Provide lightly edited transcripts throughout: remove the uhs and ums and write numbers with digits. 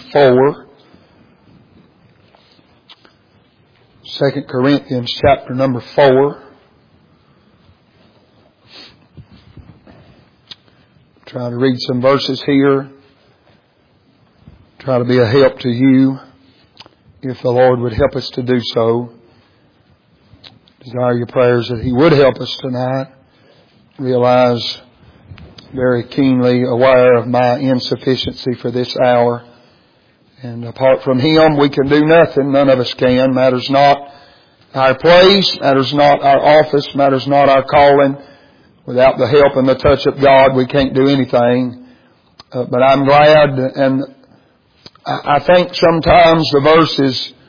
4. 2 Corinthians chapter number 4. Try to read some verses here. Try to be a help to you, if the Lord would help us to do so. Desire your prayers that He would help us tonight. Realize very keenly aware of my insufficiency for this hour. And apart from Him, we can do nothing. None of us can. Matters not our place, matters not our office, matters not our calling. Without the help and the touch of God, we can't do anything. But I'm glad, and I think sometimes the verse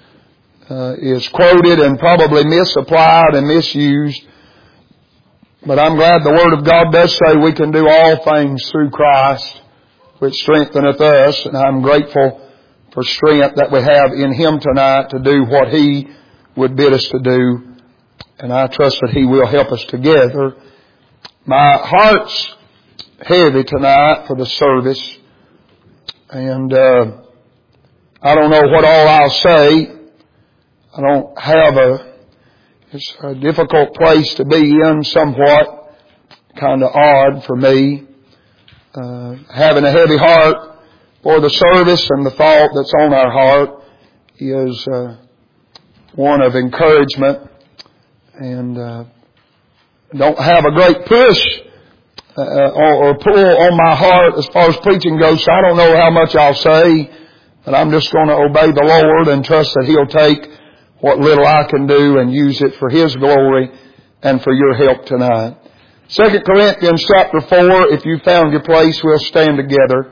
is quoted and probably misapplied and misused. But I'm glad the Word of God does say we can do all things through Christ, which strengtheneth us. And I'm grateful for strength that we have in Him tonight to do what He would bid us to do. And I trust that He will help us together. My heart's heavy tonight for the service. And I don't know what all I'll say. I don't have it's a difficult place to be in, somewhat kind of odd for me. Having a heavy heart for the service, and the thought that's on our heart is one of encouragement, and don't have a great push or pull on my heart as far as preaching goes, so I don't know how much I'll say, but I'm just going to obey the Lord and trust that He'll take what little I can do and use it for His glory and for your help tonight. 2 Corinthians chapter 4, if you found your place, we'll stand together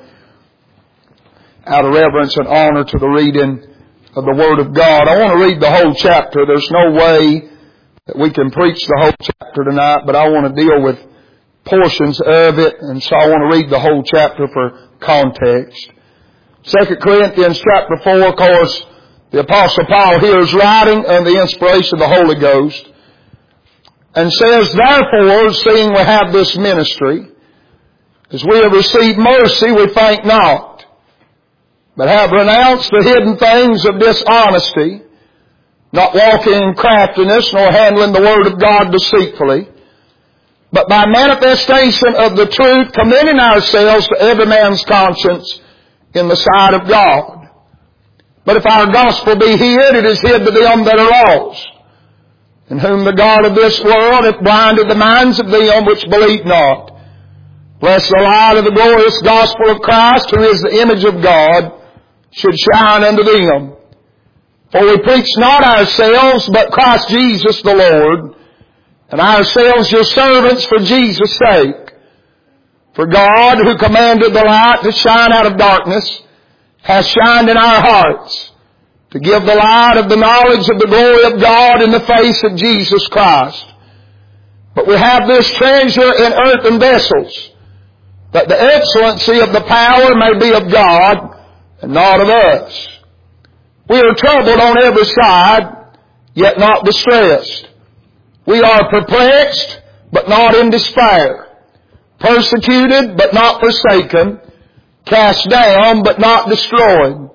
out of reverence and honor to the reading of the Word of God. I want to read the whole chapter. There's no way that we can preach the whole chapter tonight, but I want to deal with portions of it, and so I want to read the whole chapter for context. 2 Corinthians chapter 4, of course, the Apostle Paul here is writing under the inspiration of the Holy Ghost, and says, therefore, seeing we have this ministry, as we have received mercy, we faint not, but have renounced the hidden things of dishonesty, not walking in craftiness, nor handling the Word of God deceitfully, but by manifestation of the truth, commending ourselves to every man's conscience in the sight of God. But if our gospel be hid, it is hid to them that are lost, in whom the God of this world hath blinded the minds of them which believe not, lest the light of the glorious gospel of Christ, who is the image of God, should shine unto them. For we preach not ourselves, but Christ Jesus the Lord, and ourselves your servants for Jesus' sake. For God, who commanded the light to shine out of darkness, hath shined in our hearts, to give the light of the knowledge of the glory of God in the face of Jesus Christ. But we have this treasure in earthen vessels, that the excellency of the power may be of God, and not of us. We are troubled on every side, yet not distressed. We are perplexed, but not in despair. Persecuted, but not forsaken. Cast down, but not destroyed.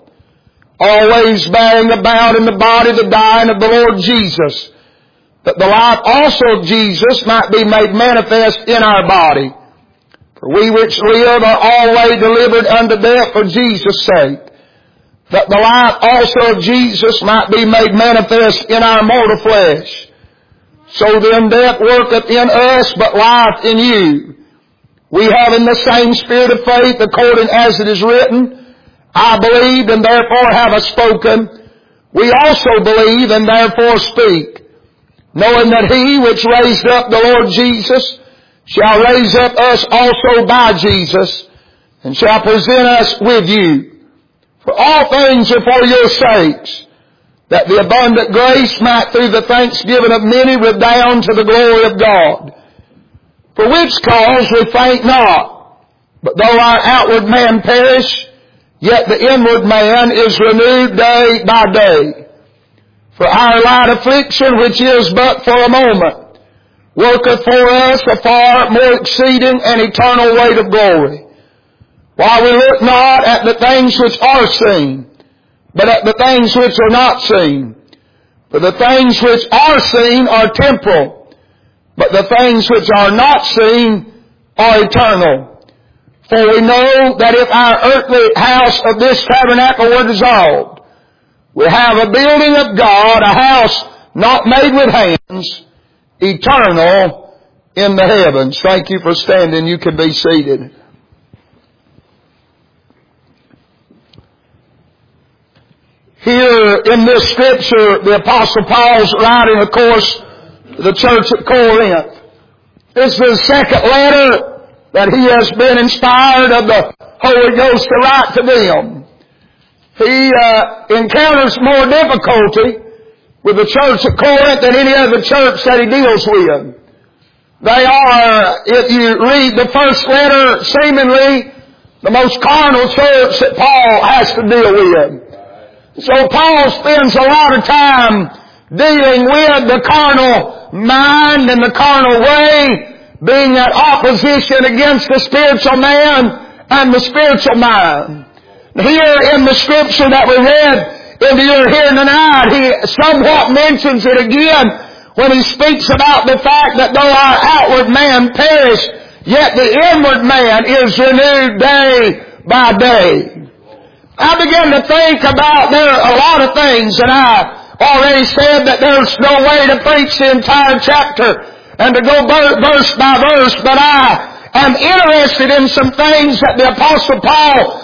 Always bearing about in the body the dying of the Lord Jesus, that the life also of Jesus might be made manifest in our body. For we which live are always delivered unto death for Jesus' sake, that the life also of Jesus might be made manifest in our mortal flesh. So then death worketh in us, but life in you. We having the same spirit of faith, according as it is written, I believed and therefore have I spoken. We also believe and therefore speak, knowing that He which raised up the Lord Jesus shall raise up us also by Jesus, and shall present us with you. For all things are for your sakes, that the abundant grace might through the thanksgiving of many redound to the glory of God. For which cause we faint not, but though our outward man perish, yet the inward man is renewed day by day. For our light affliction, which is but for a moment, worketh for us a far more exceeding and eternal weight of glory. While we look not at the things which are seen, but at the things which are not seen. For the things which are seen are temporal, but the things which are not seen are eternal. For we know that if our earthly house of this tabernacle were dissolved, we have a building of God, a house not made with hands, eternal in the heavens. Thank you for standing. You can be seated. Here in this scripture, the Apostle Paul's writing, of course, to the church at Corinth. This is the second letter that he has been inspired of the Holy Ghost to write to them. He encounters more difficulty with the church at Corinth than any other church that he deals with. They are, if you read the first letter, seemingly the most carnal church that Paul has to deal with. So Paul spends a lot of time dealing with the carnal mind and the carnal way, being at opposition against the spiritual man and the spiritual mind. Here in the scripture that we read into your hearing tonight, he somewhat mentions it again when he speaks about the fact that though our outward man perish, yet the inward man is renewed day by day. I began to think about there are a lot of things, and I already said that there's no way to preach the entire chapter and to go verse by verse, but I am interested in some things that the Apostle Paul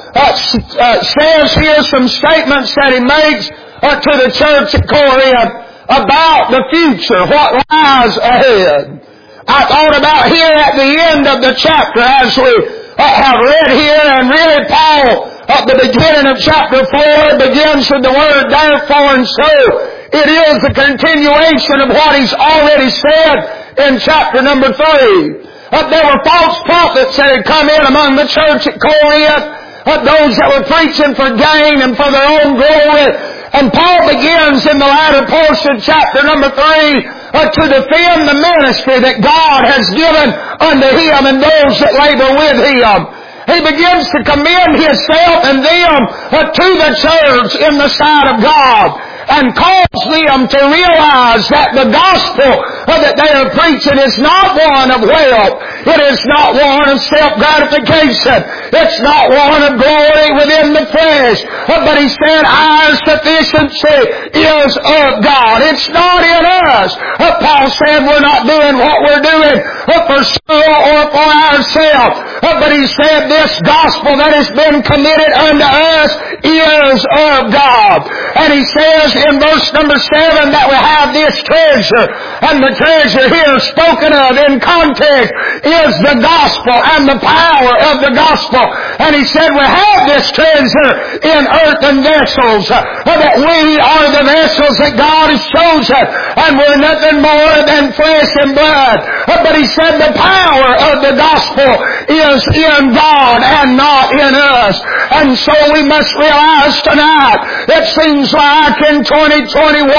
says here, some statements that he makes to the church at Corinth about the future, what lies ahead. I thought about here at the end of the chapter as we have read here, and really Paul at the beginning of chapter 4 begins with the word therefore, and so it is the continuation of what he's already said in chapter number 3. There were false prophets that had come in among the church at Corinth, those that were preaching for gain and for their own glory. And Paul begins in the latter portion of chapter number 3 to defend the ministry that God has given unto him and those that labor with him. He begins to commend himself and them to the church in the sight of God, and calls them to realize that the gospel that they are preaching is not one of wealth. It is not one of self-gratification. It's not one of glory within the flesh. But he said our sufficiency is of God. It's not in us. Paul said we're not doing what we're doing for show or for ourselves. But he said this gospel that has been committed unto us is of God. And he says in verse number 7 that we have this treasure. And the treasure here spoken of in context is the gospel and the power of the gospel. And he said we have this treasure in earthen vessels, that we are the vessels that God has chosen, and we're nothing more than flesh and blood. But he said the power of the gospel is in God and not in us. And so we must realize tonight, it seems like in 2021,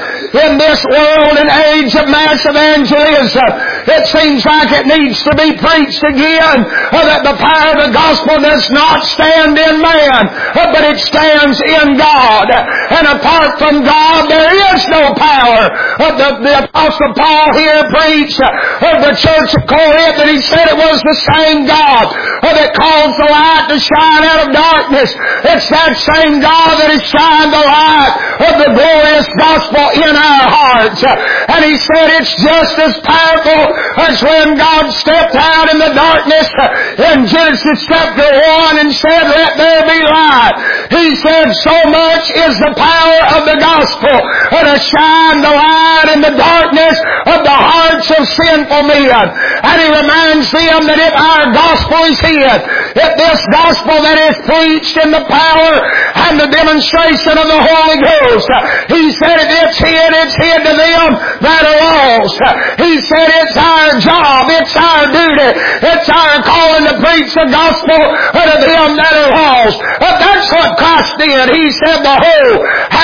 in this world and age of mass evangelism, it seems like it needs to be preached again, that the power of the gospel does not stand in man, but it stands in God. And apart from God, there is no power. The Apostle Paul here preached of the church of Corinth, and he said it was the same God that caused the light to shine out of darkness. It's that same God that has shined the light of the glorious gospel in our hearts. And he said it's just as powerful as when God stepped out in the darkness in Genesis chapter 1 and said, let there be light. He said so much is the power of the gospel to shine the light in the darkness of the hearts of sinful men. And he reminds them that if our gospel is hid, if this gospel that is preached in the power and the demonstration of the Holy Ghost, he said if it's hid to them that are lost. He said it's our job, it's our duty, it's our calling to preach the gospel to them that are lost. But that's what Christ did. He said, behold, how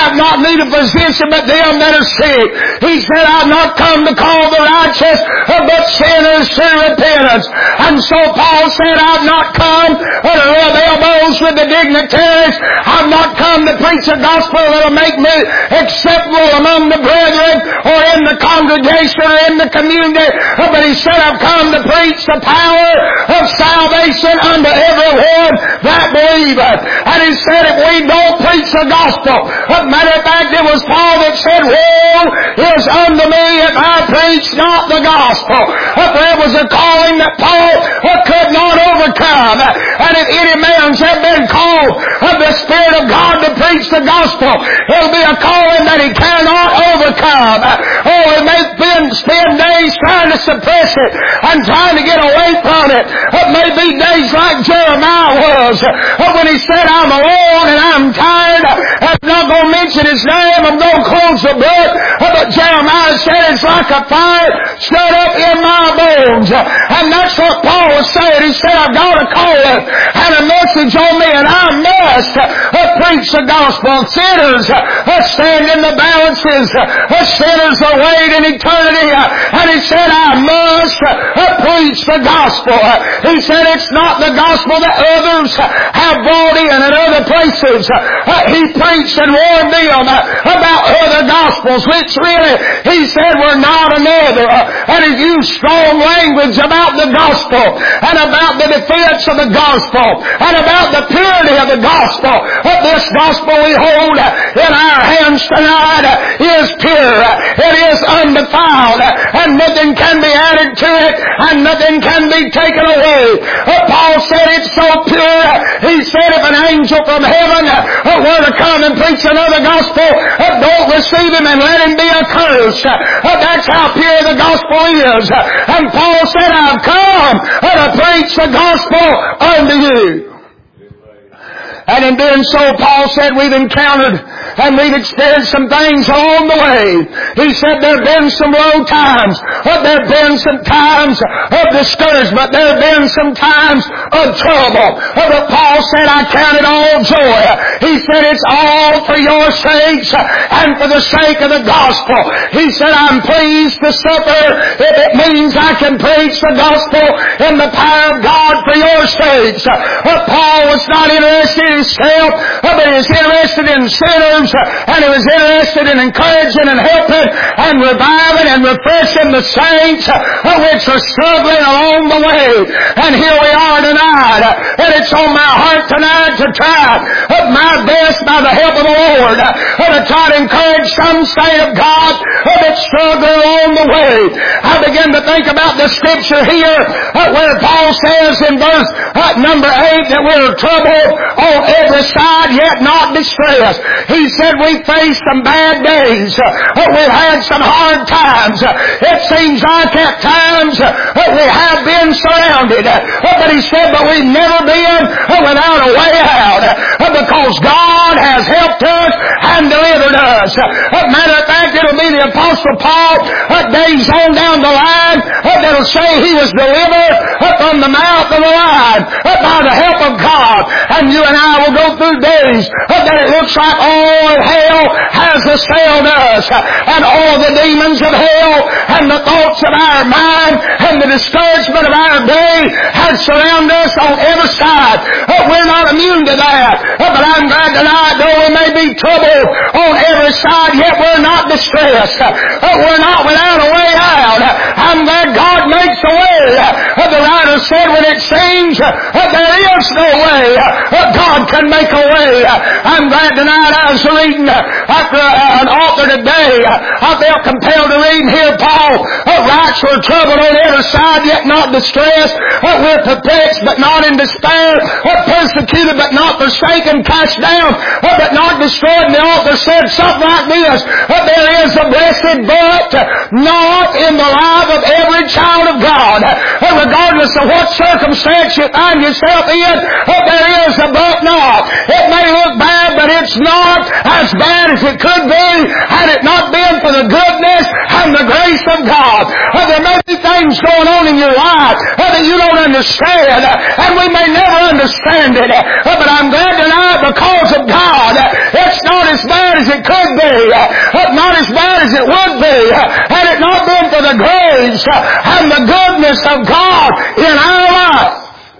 have not need of physician, but them that are sick. He said, I've not come to call the righteous, but sinners to repentance. And so Paul said, I've not come to rub elbows with the dignitaries. I've not come to preach a gospel that will make me acceptable among the brethren or in the congregation or in the community. But he said, I've come to preach the power of salvation unto everyone that believeth. And he said, if we don't preach the gospel, matter of fact, it was Paul that said, woe is unto me if I preach not the gospel. There was a calling that Paul could not overcome. And if any man's have been called of the Spirit of God to preach the gospel, it'll be a calling that he cannot overcome. Oh, he may spend days trying to suppress it and trying to get away from it. It may be days like Jeremiah was, when he said, I'm alone and I'm tired. I'm not going to mention his name. I'm going to close the book. But Jeremiah said, it's like a fire shut up in my bones. And that's what Paul was saying. He said, I've got a calling and a message on me, and I must preach the gospel. Sinners stand in the balances. Sinners are weighed in eternity. And he said, I must preach the gospel. He said, it's not the gospel that others have brought in other places. He preached and warned them about other gospels, which really, he said, were not another. And he used strong language about the gospel and about the defense of the gospel and about the purity of the gospel. This gospel we hold in our hands tonight is pure. It is undefiled, and nothing can be added to it, and nothing can be taken away. Paul said it's so pure. He said if an angel from heaven were to come and preach another gospel, don't receive him and let him be accursed. That's how pure the gospel is. And Paul said, I've come to preach the gospel unto you. And in doing so, Paul said, we've encountered and we've experienced some things along the way. He said there have been some low times. There have been some times of discouragement. There have been some times of trouble. But Paul said, I count it all joy. He said, it's all for your sakes and for the sake of the gospel. He said, I'm pleased to suffer if it means I can preach the gospel in the power of God for your sakes. Paul was not interested in himself, but he was interested in sinners, and he was interested in encouraging and helping and reviving and refreshing the saints which are struggling along the way. And here we are tonight, and it's on my heart tonight to try my best by the help of the Lord to try to encourage some saint of God that's struggling along the way. I begin to think about the scripture here where Paul says in verse number 8 that we're troubled on every side, yet not distressed. He said we faced some bad days. We've had some hard times. It seems like at times we have been surrounded. But he said, but we've never been without a way out, because God has helped us and delivered us. Matter of fact, it'll be the Apostle Paul days on down the line that'll say he was delivered from the mouth of the lion by the help of God. And you and I will go through days that it looks like all hell has assailed us, and all the demons of hell and the thoughts of our mind and the discouragement of our day has surrounded us on every side. We're not immune to that, but I'm glad tonight, though we may be troubled on every side, yet we're not distressed. We're not without a way out. I'm glad God makes a way. The writer said, when it seems there is no way, God can make a way. I'm glad tonight I was reading after an author today. I felt compelled to read here. Paul writes, we're troubled on every side, yet not distressed. We're perplexed, but not in despair. Persecuted, but not forsaken. Cast down, but not destroyed. And the author said something like this: there is a blessed but not in the life of every child of God. Regardless of what circumstance you find yourself in, there is a but not. It may look bad, but it's not as bad as it could be had it not been for the goodness and the grace of God. There may be things going on in your life that you don't understand, and we may never understand it. But I'm glad tonight, because of God, it's not as bad as it could be, not as bad as it would be, had it not been for the grace and the goodness of God in our life.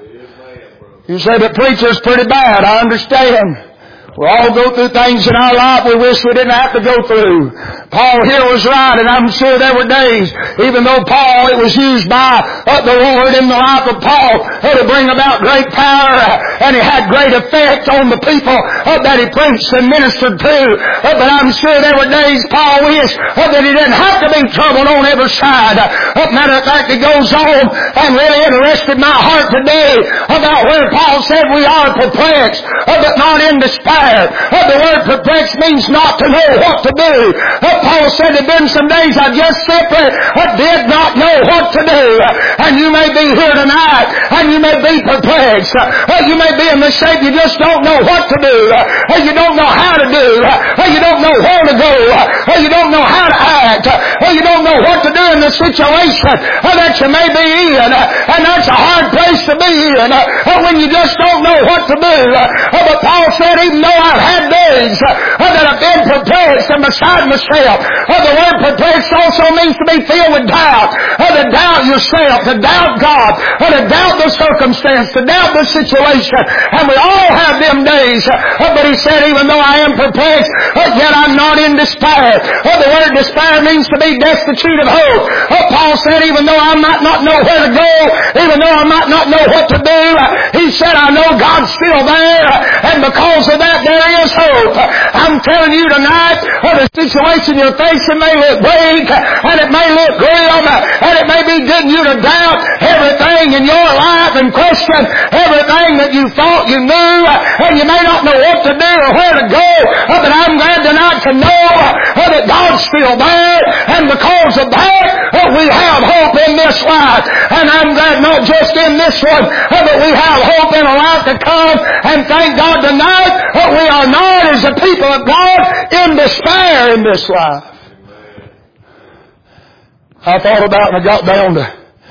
You say the preacher's pretty bad. I understand. We all go through things in our life we wish we didn't have to go through. Paul here was right, and I'm sure there were days, even though Paul, it was used by the Lord in the life of Paul to bring about great power, and he had great effect on the people that he preached and ministered to. But I'm sure there were days Paul wished that he didn't have to be troubled on every side. Matter of fact, it goes on and really interested my heart today about where Paul said we are perplexed, but not in despair. The word perplexed means not to know what to do. Paul said there have been some days I just simply did not know what to do. And you may be here tonight and you may be perplexed. You may be in the shape you just don't know what to do. You don't know how to do. You don't know where to go. You don't know how to act. You don't know what to do in the situation that you may be in. And that's a hard place to be in when you just don't know what to do. But Paul said even though I've had days that I've been perplexed and beside myself. The word perplexed also means to be filled with doubt. To doubt yourself, to doubt God, to doubt the circumstance, to doubt the situation. And we all have them days. But he said, even though I am perplexed, yet I'm not in despair. The word despair means to be destitute of hope. Paul said, even though I might not know where to go, even though I might not know what to do, he said, I know God's still there. And because of that, there is hope. I'm telling you tonight, the situation you're facing may look bleak, and it may look grim, and it may be getting you to doubt everything in your life and question everything that you thought you knew, and you may not know what to do or where to go, but I'm glad tonight to know that God's still there, and because of that, we have hope in this life. And I'm glad not just in this one, but we have hope in a life to come, and thank God tonight we are not as a people of God in despair in this life. I thought about and I got down to,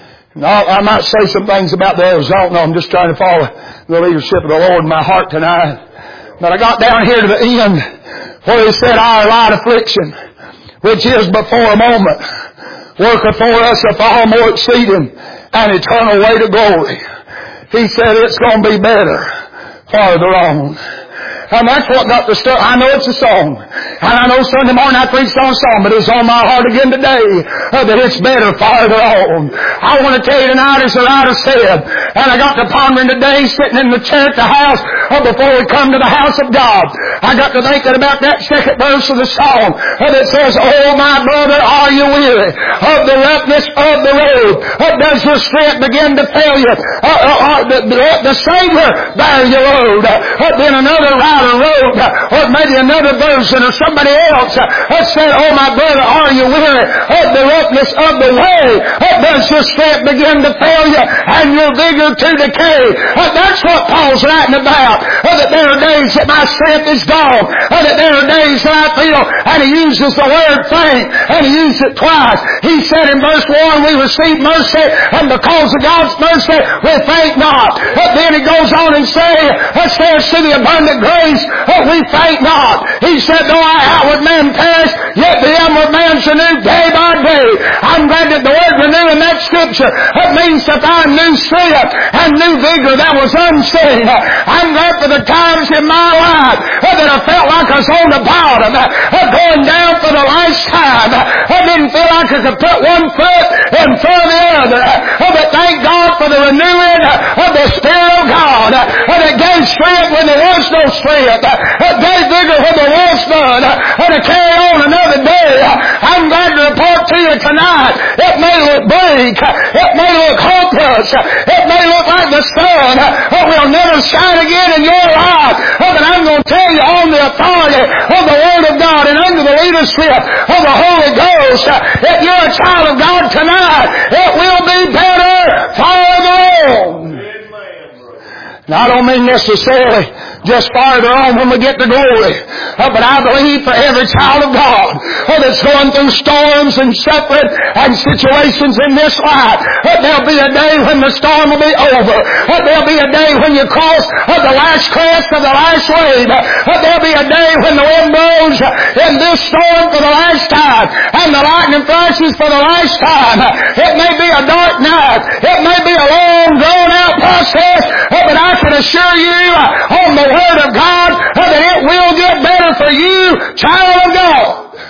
I might say some things about the Arizona. I'm just trying to follow the leadership of the Lord in my heart tonight. But I got down here to the end where he said, our light affliction, which is before a moment, worketh for us a far more exceeding and eternal way to glory. He said it's going to be better farther on. And that's what got the stuff. I know it's a song. And I know Sunday morning I preached on a song, but it's on my heart again today that it's better farther on. I want to tell you tonight, as the writer said, and I got to pondering today, sitting in the chair at the house, before we come to the house of God, I got to thinking about that second verse of the song that says, oh my brother, are you weary of the roughness of the road? Does your strength begin to fail you? The Savior bear your load. Then another writer wrote, or maybe another version or somebody else said, oh my brother, are you weary of the roughness of the way? Does your strength begin to fail you and your vigor to decay? That's what Paul's writing about. That there are days that my strength is gone. That there are days that I feel, and he uses the word faint, and he used it twice. He said in verse 1, we receive mercy, and because of God's mercy, we faint not. But then he goes on and says, to the abundant grace, we faint not. He said, though our outward man perish, yet the inward man's renewed day by day. I'm glad that the word renew in that scripture, it means to find new strength and new vigor that was unseen. I'm glad for the times in my life that I felt like I was on the bottom, going down for the last time. I didn't feel like I could put one foot in front of the other. But thank God for the renewing of the Spirit of God that gave strength when there was no strength, gave vigor when there was none, and to carry on another day. I'm glad to report to you tonight, it may look bleak, it may look hopeless, it may look like the sun will never shine again in your life, but I'm going to tell you on the authority of the Word of God and under the leadership of the Holy Ghost, if you're a child of God tonight, it will be better farther on. Now, I don't mean necessarily just farther on when we get to glory. But I believe for every child of God that's going through storms and suffering and situations in this life, there'll be a day when the storm will be over. There'll be a day when you cross the last crest of the last wave. There'll be a day when the wind blows blows in this storm for the last time, and the lightning flashes for the last time. It may be a dark night. It may be a long, drawn-out process, but I can assure you on the Word of God that it will get better for you, child of God.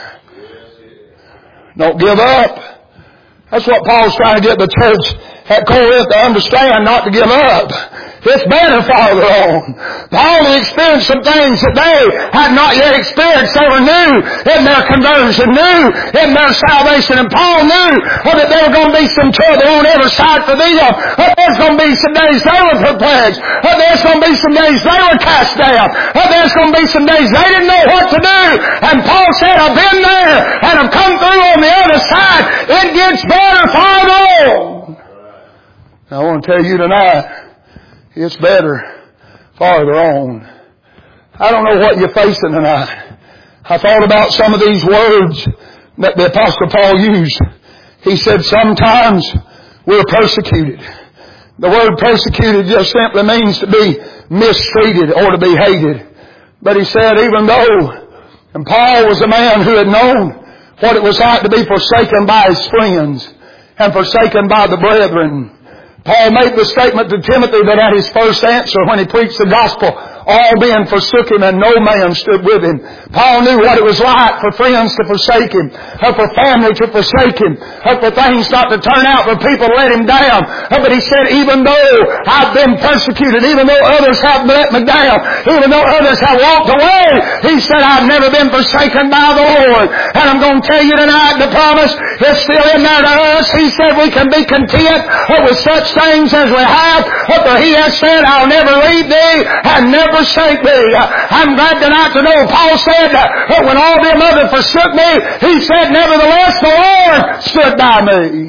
Don't give up. That's what Paul's trying to get the church at Corinth to understand, not to give up. It's better farther on. Paul experienced some things that they had not yet experienced. They were new in their conversion, new in their salvation. And Paul knew that there were going to be some trouble on every side for them. There's going to be some days they were perplexed. There's going to be some days they were cast down. There's going to be some days they didn't know what to do. And Paul said, I've been there and I've come through on the other side. It gets better farther on. I want to tell you tonight, it's better farther on. I don't know what you're facing tonight. I thought about some of these words that the Apostle Paul used. He said, sometimes we're persecuted. The word persecuted just simply means to be mistreated or to be hated. But he said, even though, and Paul was a man who had known what it was like to be forsaken by his friends and forsaken by the brethren. Paul made the statement to Timothy that at his first answer when he preached the gospel, all men forsook him and no man stood with him. Paul knew what it was like for friends to forsake him, or for family to forsake him, or for things not to turn out, for people to let him down. But he said, even though I've been persecuted, even though others have let me down, even though others have walked away, he said, I've never been forsaken by the Lord. And I'm going to tell you tonight, the promise is still in there to us. He said we can be content with such things as we have, for he has said, I'll never leave thee and never forsake thee. I'm glad tonight to know Paul said that when all them others forsook me, he said, nevertheless the Lord stood by me.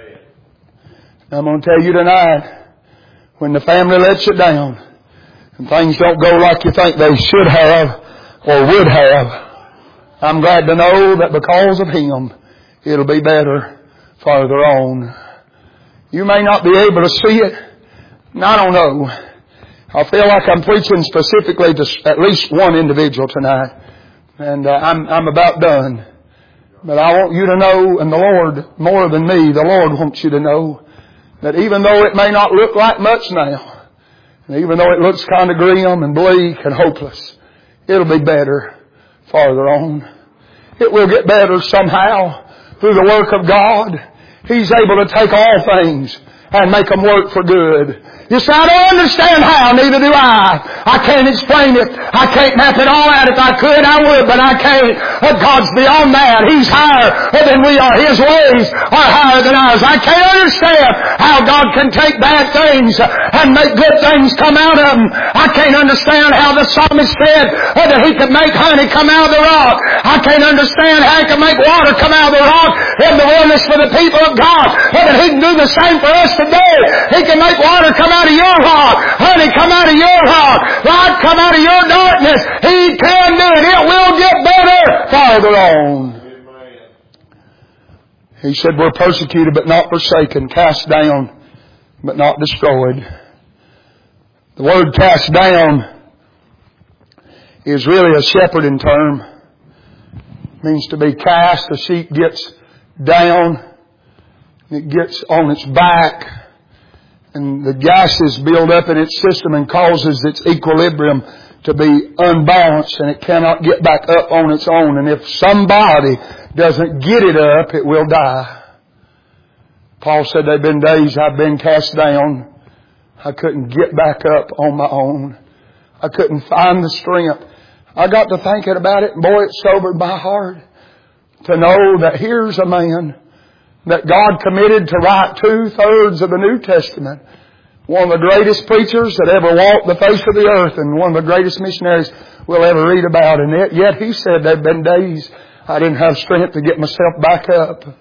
I'm going to tell you tonight, when the family lets you down and things don't go like you think they should have or would have, I'm glad to know that because of him, it'll be better farther on. You may not be able to see it, and I don't know. I feel like I'm preaching specifically to at least one individual tonight, and I'm about done. But I want you to know, and the Lord, more than me, the Lord wants you to know, that even though it may not look like much now, and even though it looks kind of grim and bleak and hopeless, it'll be better farther on. It will get better somehow through the work of God. He's able to take all things and make them work for good. You say, I don't understand how, neither do I. I can't explain it. I can't map it all out. If I could, I would, but I can't. God's beyond that. He's higher than we are. His ways are higher than ours. I can't understand how God can take bad things and make good things come out of them. I can't understand how the psalmist said that he could make honey come out of the rock. I can't understand how he can make water come out of the rock in the wilderness for the people of God. But he can do the same for us today. He can make water come out of your rock, honey come out of your rock, light come out of your darkness. He can do it. It will get better farther on. He said we're persecuted but not forsaken, cast down but not destroyed. The word cast down is really a shepherding term. It means to be cast. The sheep gets down, it gets on its back, and the gases build up in its system and causes its equilibrium to be unbalanced, and it cannot get back up on its own. And if somebody doesn't get it up, it will die. Paul said there have been days I've been cast down. I couldn't get back up on my own. I couldn't find the strength. I got to thinking about it, and boy, it sobered my heart to know that here's a man that God committed to write 2/3 of the New Testament. One of the greatest preachers that ever walked the face of the earth, and one of the greatest missionaries we'll ever read about. And yet he said there have been days I didn't have strength to get myself back up.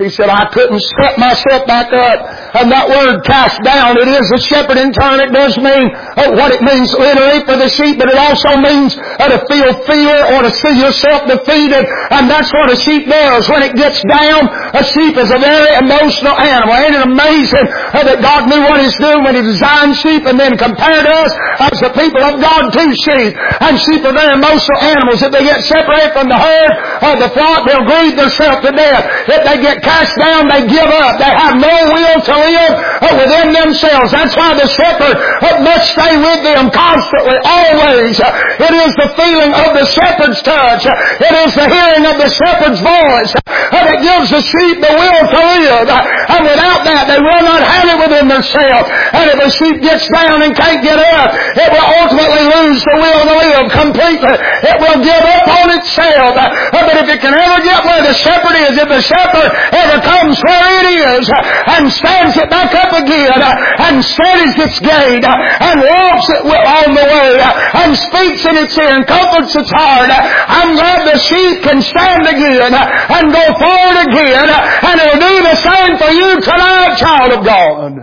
He said, I couldn't set myself back up. And that word cast down, it is a shepherding term. It does mean what it means literally for the sheep, but it also means to feel fear or to see yourself defeated. And that's what a sheep does. When it gets down, a sheep is a very emotional animal. Ain't it amazing that God knew what He's doing when He designed sheep and then compared us as the people of God to sheep? And sheep are very emotional animals. If they get separated from the herd or the flock, they'll grieve themselves to death. If they get cast down, they give up. They have no will to live within themselves. That's why the shepherd must stay with them constantly, always. It is the feeling of the shepherd's touch. It is the hearing of the shepherd's voice that gives the sheep the will to live. And without that, they will not have it within themselves. And if a sheep gets down and can't get up, it will ultimately lose the will to live completely. It will give up on itself. But if it can ever get where the shepherd is, if the shepherd ever comes where it is and stands it back up again and steadies its gait and walks it on the way and speaks in its ear and comforts its heart, I'm glad the sheep can stand again and go forward again, and it'll do the same for you tonight, child of God.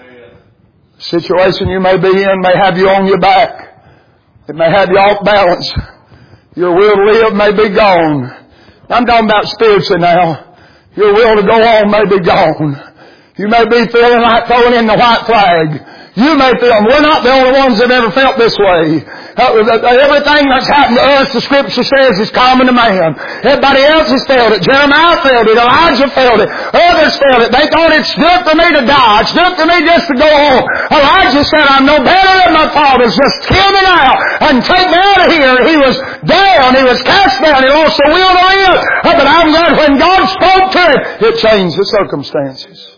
The situation you may be in may have you on your back. It may have you off balance. Your will to live may be gone. I'm talking about spiritually now. Your will to go on may be gone. You may be feeling like throwing in the white flag. You may feel, we're not the only ones that have ever felt this way. Everything that's happened to us, the Scripture says, is common to man. Everybody else has felt it. Jeremiah felt it. Elijah felt it. Others felt it. They thought it's good for me to die. It's good for me just to go on. Elijah said, I'm no better than my fathers. Just kill me now and take me out of here. He was down. He was cast down. He lost the will to live. But I'm glad when God spoke to him, it changed the circumstances.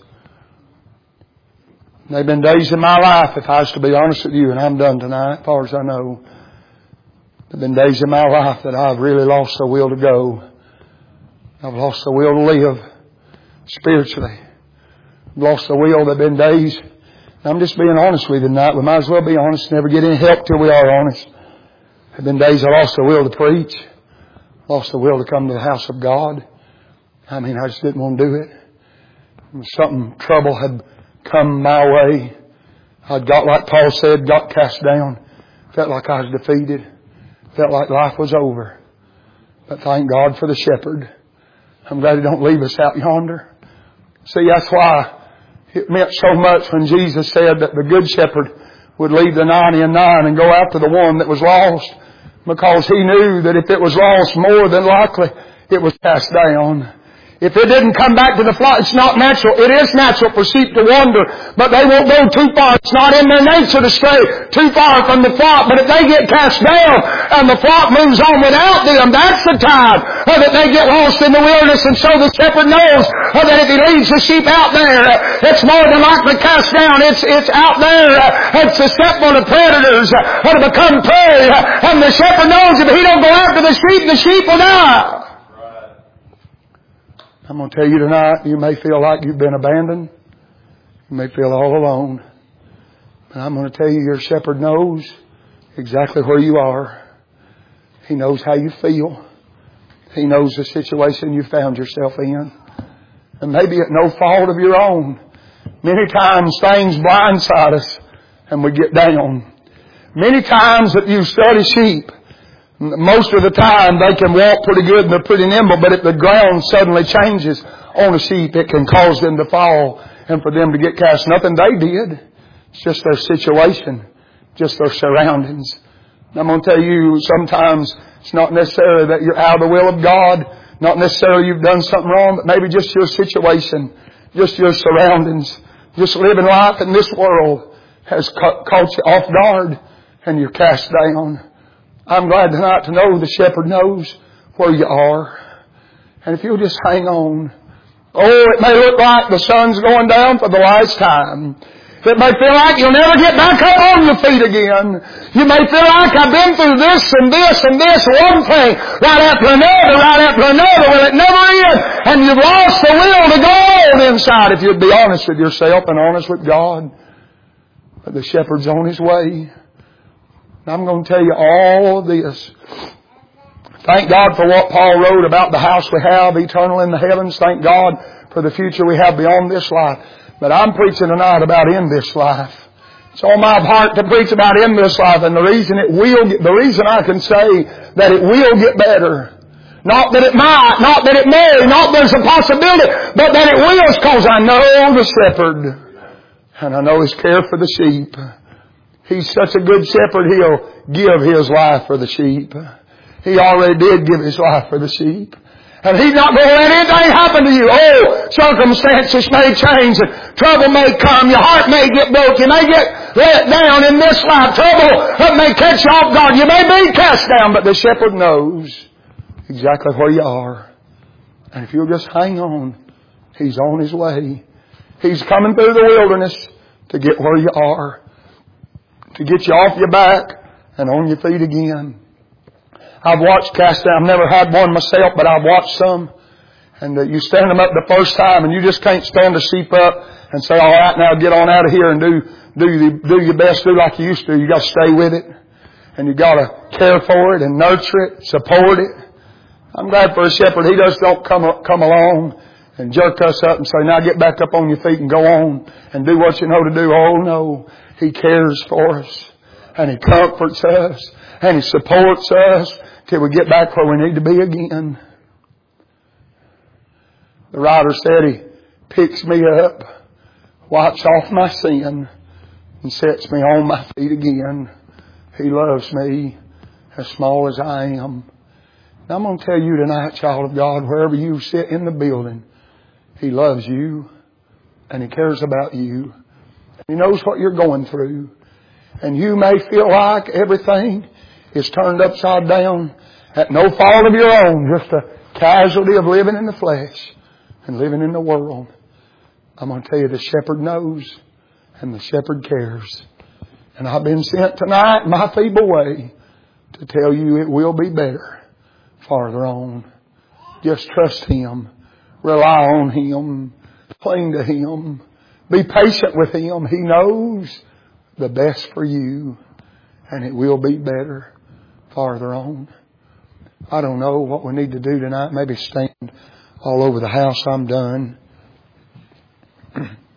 There have been days in my life, if I was to be honest with you, and I'm done tonight, as far as I know, there have been days in my life that I've really lost the will to go. I've lost the will to live spiritually. I've lost the will. There have been days, I'm just being honest with you tonight. We might as well be honest, never get any help till we are honest. There have been days I lost the will to preach. Lost the will to come to the house of God. I just didn't want to do it. Trouble had come my way. I'd got, like Paul said, got cast down. Felt like I was defeated. Felt like life was over. But thank God for the shepherd. I'm glad He don't leave us out yonder. See, that's why it meant so much when Jesus said that the good shepherd would leave the 99 and go after the one that was lost. Because He knew that if it was lost, more than likely it was cast down. If it didn't come back to the flock, it's not natural. It is natural for sheep to wander, but they won't go too far. It's not in their nature to stray too far from the flock. But if they get cast down and the flock moves on without them, that's the time that they get lost in the wilderness. And so the shepherd knows that if he leaves the sheep out there, it's more than likely cast down. It's out there. It's susceptible to predators to become prey. And the shepherd knows if he don't go after the sheep will die. I'm going to tell you tonight, you may feel like you've been abandoned. You may feel all alone. But I'm going to tell you, your shepherd knows exactly where you are. He knows how you feel. He knows the situation you found yourself in. And maybe at no fault of your own. Many times things blindside us and we get down. Many times that you study sheep, most of the time they can walk pretty good and they're pretty nimble, but if the ground suddenly changes on a sheep, it can cause them to fall and for them to get cast. Nothing they did. It's just their situation, just their surroundings. And I'm going to tell you, sometimes it's not necessarily that you're out of the will of God, not necessarily you've done something wrong, but maybe just your situation, just your surroundings, just living life in this world has caught you off guard and you're cast down. I'm glad tonight to know the shepherd knows where you are. And if you'll just hang on. Oh, it may look like the sun's going down for the last time. It may feel like you'll never get back up on your feet again. You may feel like I've been through this and this and this, one thing right after another, Well, it never is. And you've lost the will to go on inside if you'd be honest with yourself and honest with God. But the shepherd's on his way. I'm going to tell you all of this. Thank God for what Paul wrote about the house we have, eternal in the heavens. Thank God for the future we have beyond this life. But I'm preaching tonight about in this life. It's on my heart to preach about in this life, and the reason I can say that it will get better. Not that it might, not that it may, not that there's a possibility, but that it will, because I know the shepherd. And I know His care for the sheep. He's such a good shepherd, He'll give His life for the sheep. He already did give His life for the sheep. And He's not going to let anything happen to you. Oh, circumstances may change and trouble may come. Your heart may get broke. You may get let down in this life. Trouble that may catch you off guard. You may be cast down, but the shepherd knows exactly where you are. And if you'll just hang on, He's on His way. He's coming through the wilderness to get where you are. To get you off your back and on your feet again. I've watched cast down. I've never had one myself, but I've watched some. And you stand them up the first time and you just can't stand the sheep up and say, all right, now get on out of here and do your best, do like you used to. You got to stay with it. And you got to care for it and nurture it, support it. I'm glad for a shepherd. He just don't come along and jerk us up and say, now get back up on your feet and go on and do what you know to do. Oh no. He cares for us. And He comforts us. And He supports us till we get back where we need to be again. The writer said He picks me up, wipes off my sin, and sets me on my feet again. He loves me as small as I am. Now I'm going to tell you tonight, child of God, wherever you sit in the building, He loves you and He cares about you. He knows what you're going through. And you may feel like everything is turned upside down at no fault of your own, just a casualty of living in the flesh and living in the world. I'm going to tell you, the shepherd knows and the shepherd cares. And I've been sent tonight in my feeble way to tell you it will be better farther on. Just trust Him. Rely on Him. Cling to Him. Be patient with Him. He knows the best for you. And it will be better farther on. I don't know what we need to do tonight. Maybe stand all over the house. I'm done.